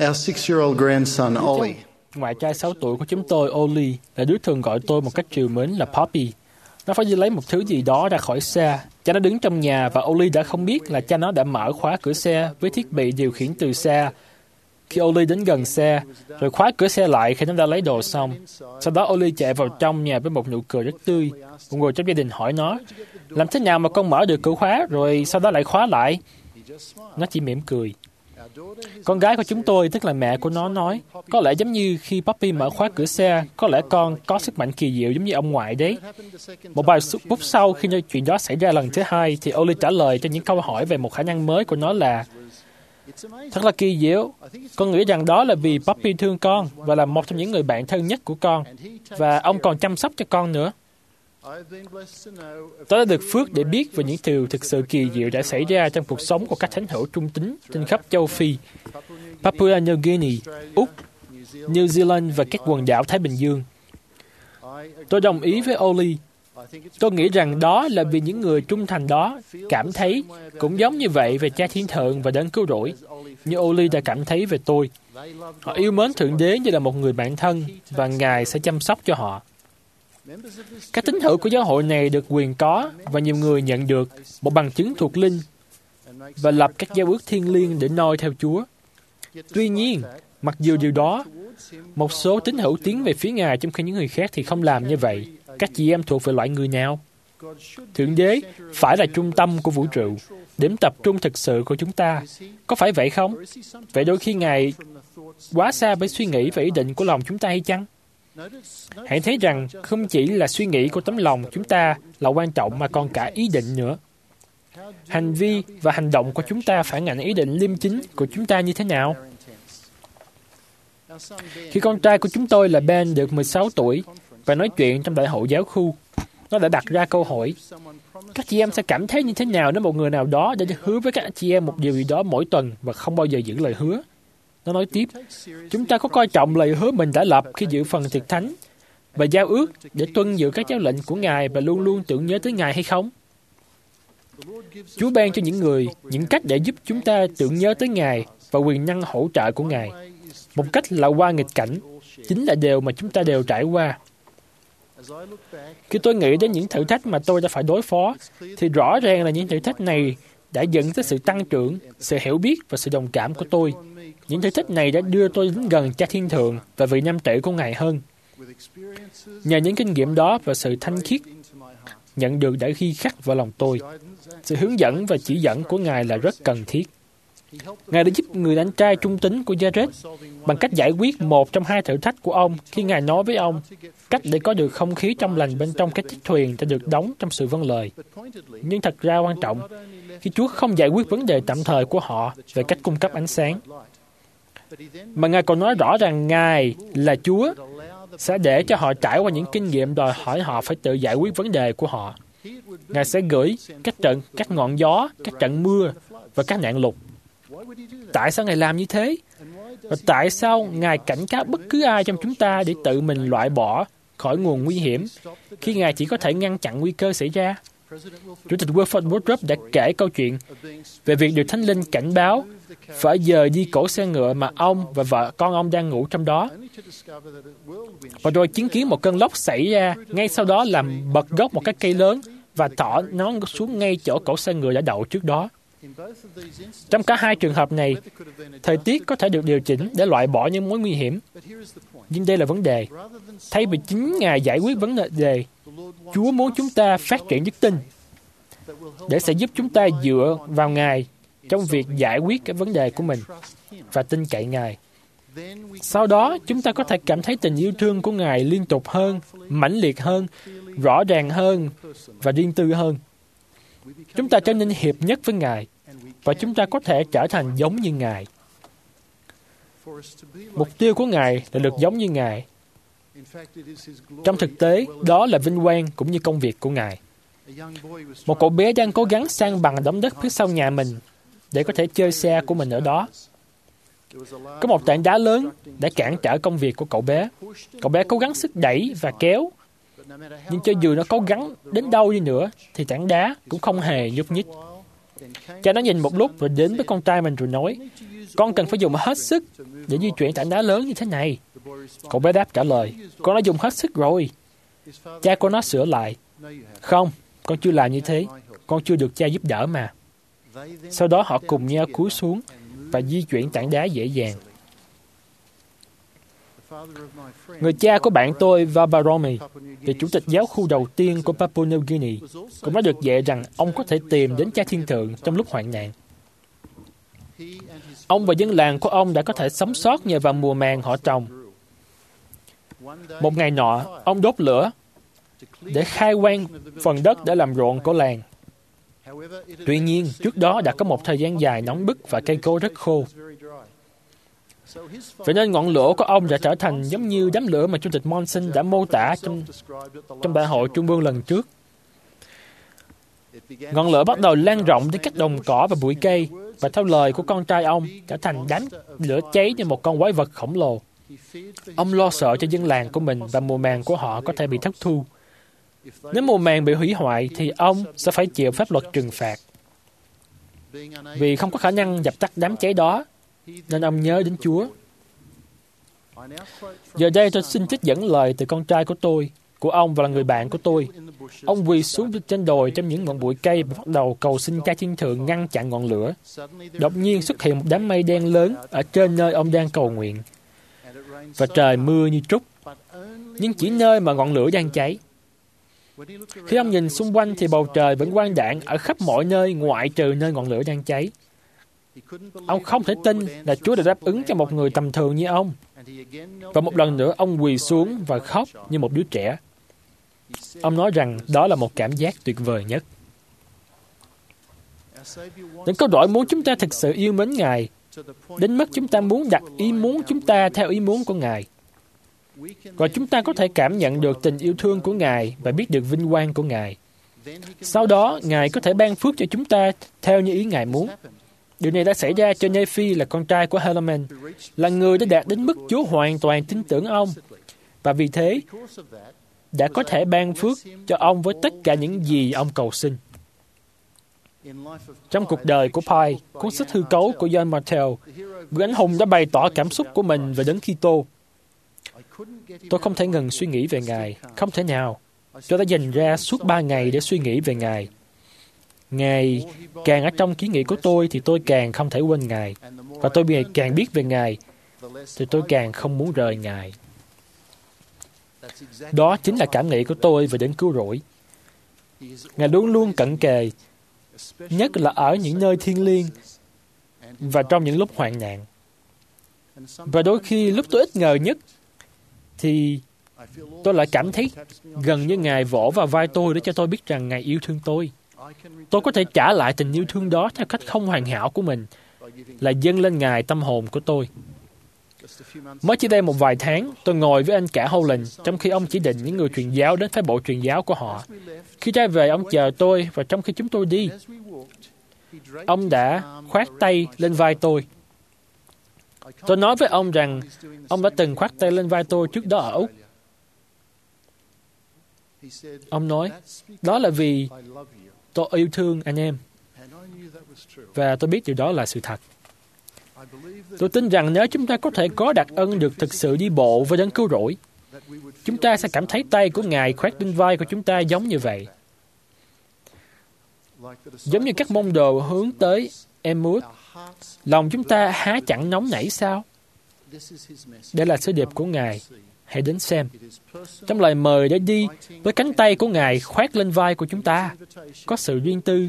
Our 6-year-old grandson, Ollie, Ngoại trai 6 tuổi của chúng tôi, Ollie, là đứa thường gọi tôi một cách trìu mến là Poppy. Nó phải đi lấy một thứ gì đó ra khỏi xe. Cha nó đứng trong nhà và Ollie đã không biết là cha nó đã mở khóa cửa xe với thiết bị điều khiển từ xa. Khi Ollie đến gần xe, rồi khóa cửa xe lại khi nó đã lấy đồ xong. Sau đó Ollie chạy vào trong nhà với một nụ cười rất tươi. Một người trong gia đình hỏi nó, làm thế nào mà con mở được cửa khóa rồi sau đó lại khóa lại? Nó chỉ mỉm cười. Con gái của chúng tôi, tức là mẹ của nó, nói, có lẽ giống như khi Poppy mở khóa cửa xe, có lẽ con có sức mạnh kỳ diệu giống như ông ngoại đấy. Một vài phút sau khi chuyện đó xảy ra lần thứ hai, thì Ollie trả lời cho những câu hỏi về một khả năng mới của nó là, thật là kỳ diệu. Con nghĩ rằng đó là vì Poppy thương con và là một trong những người bạn thân nhất của con. Và ông còn chăm sóc cho con nữa. Tôi đã được phước để biết về những điều thực sự kỳ diệu đã xảy ra trong cuộc sống của các thánh hữu trung tín trên khắp châu Phi, Papua New Guinea, Úc, New Zealand và các quần đảo Thái Bình Dương. Tôi đồng ý với Ollie. Tôi nghĩ rằng đó là vì những người trung thành đó cảm thấy cũng giống như vậy về Cha Thiên Thượng và Đấng Cứu Rỗi, như Ollie đã cảm thấy về tôi. Họ yêu mến Thượng Đế như là một người bạn thân và Ngài sẽ chăm sóc cho họ. Các tín hữu của giáo hội này được quyền có và nhiều người nhận được một bằng chứng thuộc linh và lập các giao ước thiêng liêng để noi theo Chúa. Tuy nhiên, mặc dù điều đó, một số tín hữu tiến về phía Ngài trong khi những người khác thì không làm như vậy. Các chị em thuộc về loại người nào? Thượng Đế phải là trung tâm của vũ trụ, điểm tập trung thực sự của chúng ta. Có phải vậy không? Vậy đôi khi Ngài quá xa với suy nghĩ và ý định của lòng chúng ta hay chăng? Hãy thấy rằng không chỉ là suy nghĩ của tấm lòng chúng ta là quan trọng mà còn cả ý định nữa. Hành vi và hành động của chúng ta phản ảnh ý định liêm chính của chúng ta như thế nào? Khi con trai của chúng tôi là Ben được 16 tuổi và nói chuyện trong đại hội giáo khu, nó đã đặt ra câu hỏi, các chị em sẽ cảm thấy như thế nào nếu một người nào đó đã hứa với các chị em một điều gì đó mỗi tuần và không bao giờ giữ lời hứa? Nó nói tiếp, chúng ta có coi trọng lời hứa mình đã lập khi dự phần tiệc thánh và giao ước để tuân giữ các giáo lệnh của Ngài và luôn luôn tưởng nhớ tới Ngài hay không? Chúa ban cho những người những cách để giúp chúng ta tưởng nhớ tới Ngài và quyền năng hỗ trợ của Ngài. Một cách là qua nghịch cảnh, chính là điều mà chúng ta đều trải qua. Khi tôi nghĩ đến những thử thách mà tôi đã phải đối phó, thì rõ ràng là những thử thách này đã dẫn tới sự tăng trưởng, sự hiểu biết và sự đồng cảm của tôi. Những thử thách này đã đưa tôi đến gần Cha Thiên Thượng và vị nam tể của Ngài hơn. Nhờ những kinh nghiệm đó và sự thanh khiết nhận được đã ghi khắc vào lòng tôi, sự hướng dẫn và chỉ dẫn của Ngài là rất cần thiết. Ngài đã giúp người anh trai trung tín của Jared bằng cách giải quyết một trong hai thử thách của ông khi Ngài nói với ông cách để có được không khí trong lành bên trong cái chiếc thuyền đã được đóng trong sự vâng lời. Nhưng thật ra quan trọng, khi Chúa không giải quyết vấn đề tạm thời của họ về cách cung cấp ánh sáng, mà Ngài còn nói rõ rằng Ngài là Chúa sẽ để cho họ trải qua những kinh nghiệm đòi hỏi họ phải tự giải quyết vấn đề của họ. Ngài sẽ gửi các ngọn gió, các trận mưa và các nạn lụt. Tại sao Ngài làm như thế? Và tại sao Ngài cảnh cáo bất cứ ai trong chúng ta để tự mình loại bỏ khỏi nguồn nguy hiểm khi Ngài chỉ có thể ngăn chặn nguy cơ xảy ra? Chủ tịch Wilford Woodruff đã kể câu chuyện về việc được Thánh Linh cảnh báo phải dời đi cỗ xe ngựa mà ông và vợ con ông đang ngủ trong đó. Và rồi chứng kiến một cơn lốc xảy ra, ngay sau đó làm bật gốc một cái cây lớn và thỏ nó xuống ngay chỗ cỗ xe ngựa đã đậu trước đó. Trong cả hai trường hợp này, thời tiết có thể được điều chỉnh để loại bỏ những mối nguy hiểm. Nhưng đây là vấn đề. Thay vì chính Ngài giải quyết vấn đề, Chúa muốn chúng ta phát triển đức tin để sẽ giúp chúng ta dựa vào Ngài trong việc giải quyết cái vấn đề của mình và tin cậy Ngài. Sau đó, chúng ta có thể cảm thấy tình yêu thương của Ngài liên tục hơn, mãnh liệt hơn, rõ ràng hơn và riêng tư hơn. Chúng ta trở nên hiệp nhất với Ngài và chúng ta có thể trở thành giống như Ngài. Mục tiêu của Ngài là được giống như Ngài. Trong thực tế, đó là vinh quang cũng như công việc của Ngài. Một cậu bé đang cố gắng san bằng đống đất phía sau nhà mình để có thể chơi xe của mình ở đó. Có một tảng đá lớn đã cản trở công việc của cậu bé. Cậu bé cố gắng sức đẩy và kéo, nhưng cho dù nó cố gắng đến đâu đi nữa, thì tảng đá cũng không hề nhúc nhích. Cha nó nhìn một lúc rồi đến với con trai mình rồi nói, Con cần phải dùng hết sức để di chuyển tảng đá lớn như thế này. Cậu bé đáp trả lời, con đã dùng hết sức rồi. Cha của nó sửa lại, không, con chưa làm như thế. Con chưa được cha giúp đỡ mà. Sau đó họ cùng nhau cúi xuống và di chuyển tảng đá dễ dàng. Người cha của bạn tôi, Vabaromi, là chủ tịch giáo khu đầu tiên của Papua New Guinea, cũng đã được dạy rằng ông có thể tìm đến Cha Thiên Thượng trong lúc hoạn nạn. Ông và dân làng của ông đã có thể sống sót nhờ vào mùa màng họ trồng. Một ngày nọ, ông đốt lửa để khai quang phần đất để làm ruộng của làng. Tuy nhiên, trước đó đã có một thời gian dài nóng bức và cây cối rất khô. Vậy nên ngọn lửa của ông đã trở thành giống như đám lửa mà Chủ tịch Monson đã mô tả trong đại hội Trung ương lần trước. Ngọn lửa bắt đầu lan rộng đến các đồng cỏ và bụi cây, và theo lời của con trai ông, trở thành đám lửa cháy như một con quái vật khổng lồ. Ông lo sợ cho dân làng của mình và mùa màng của họ có thể bị thất thu. Nếu mùa màng bị hủy hoại, thì ông sẽ phải chịu pháp luật trừng phạt. Vì không có khả năng dập tắt đám cháy đó, nên ông nhớ đến Chúa. Giờ đây tôi xin trích dẫn lời từ con trai của ông và là người bạn của tôi. Ông quỳ xuống trên đồi trong những ngọn bụi cây và bắt đầu cầu xin Cha Thiên Thượng ngăn chặn ngọn lửa. Đột nhiên xuất hiện một đám mây đen lớn ở trên nơi ông đang cầu nguyện. Và trời mưa như trút, nhưng chỉ nơi mà ngọn lửa đang cháy. Khi ông nhìn xung quanh thì bầu trời vẫn quang đãng ở khắp mọi nơi ngoại trừ nơi ngọn lửa đang cháy. Ông không thể tin là Chúa đã đáp ứng cho một người tầm thường như ông. Và một lần nữa ông quỳ xuống và khóc như một đứa trẻ. Ông nói rằng đó là một cảm giác tuyệt vời nhất. Những câu đổi muốn chúng ta thực sự yêu mến Ngài, đến mức chúng ta muốn đặt ý muốn chúng ta theo ý muốn của Ngài. Và chúng ta có thể cảm nhận được tình yêu thương của Ngài và biết được vinh quang của Ngài. Sau đó, Ngài có thể ban phước cho chúng ta theo như ý Ngài muốn. Điều này đã xảy ra cho Nephi là con trai của Helaman, là người đã đạt đến mức Chúa hoàn toàn tin tưởng ông, và vì thế đã có thể ban phước cho ông với tất cả những gì ông cầu xin. Trong cuộc đời của Pi, cuốn sách hư cấu của John Martel, người anh hùng đã bày tỏ cảm xúc của mình về Đấng Kitô. Tôi không thể ngừng suy nghĩ về Ngài, không thể nào. Tôi đã dành ra suốt 3 ngày để suy nghĩ về Ngài. Ngài càng ở trong ký nghị của tôi thì tôi càng không thể quên Ngài. Và tôi càng biết về Ngài thì tôi càng không muốn rời Ngài. Đó chính là cảm nghĩ của tôi về Đấng Cứu Rỗi. Ngài luôn luôn cận kề, nhất là ở những nơi thiêng liêng và trong những lúc hoạn nạn. Và đôi khi lúc tôi ít ngờ nhất thì tôi lại cảm thấy gần như Ngài vỗ vào vai tôi để cho tôi biết rằng Ngài yêu thương tôi. Tôi có thể trả lại tình yêu thương đó theo cách không hoàn hảo của mình, là dâng lên Ngài tâm hồn của tôi. Mới chỉ đây một vài tháng, tôi ngồi với anh cả Holland trong khi ông chỉ định những người truyền giáo đến phái bộ truyền giáo của họ. Khi ra về, ông chờ tôi, và trong khi chúng tôi đi, ông đã khoác tay lên vai tôi. Tôi nói với ông rằng ông đã từng khoác tay lên vai tôi trước đó ở Úc. Ông nói, đó là vì tôi yêu thương anh em. Và tôi biết điều đó là sự thật. Tôi tin rằng nếu chúng ta có thể có đặc ân được thực sự đi bộ với Đấng Cứu Rỗi, chúng ta sẽ cảm thấy tay của Ngài khoác lên vai của chúng ta giống như vậy. Giống như các môn đồ hướng tới Emmaus, lòng chúng ta há chẳng nóng nảy sao? Đây là sứ điệp của Ngài. Hãy đến xem. Trong lời mời để đi với cánh tay của Ngài khoác lên vai của chúng ta, có sự riêng tư,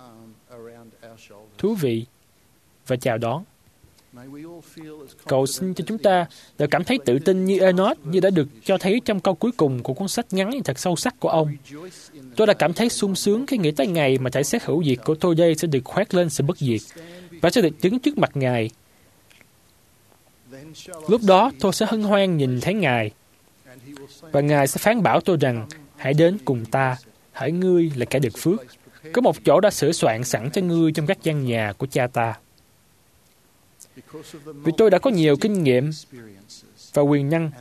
thú vị và chào đón. Cầu xin cho chúng ta đều cảm thấy tự tin như Enoch, như đã được cho thấy trong câu cuối cùng của cuốn sách ngắn thật sâu sắc của ông. Tôi đã cảm thấy sung sướng khi nghĩ tới ngày mà thể xác hữu diệt của tôi đây sẽ được khoác lên sự bất diệt và sẽ được đứng trước mặt Ngài. Lúc đó tôi sẽ hân hoan nhìn thấy Ngài, và Ngài sẽ phán bảo tôi rằng, hãy đến cùng ta, hỡi ngươi là kẻ được phước. Có một chỗ đã sửa soạn sẵn cho ngươi trong các gian nhà của cha ta. Vì tôi đã có nhiều kinh nghiệm và quyền năng.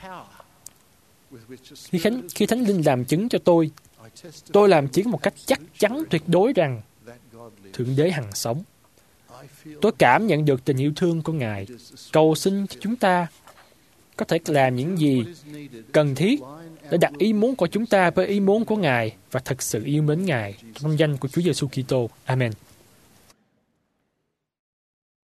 Khi Thánh Linh làm chứng cho tôi làm chứng một cách chắc chắn tuyệt đối rằng Thượng Đế hằng sống. Tôi cảm nhận được tình yêu thương của Ngài. Cầu xin chúng ta có thể làm những gì cần thiết để đặt ý muốn của chúng ta với ý muốn của Ngài và thật sự yêu mến Ngài. Trong danh của Chúa Giêsu Kitô. Amen.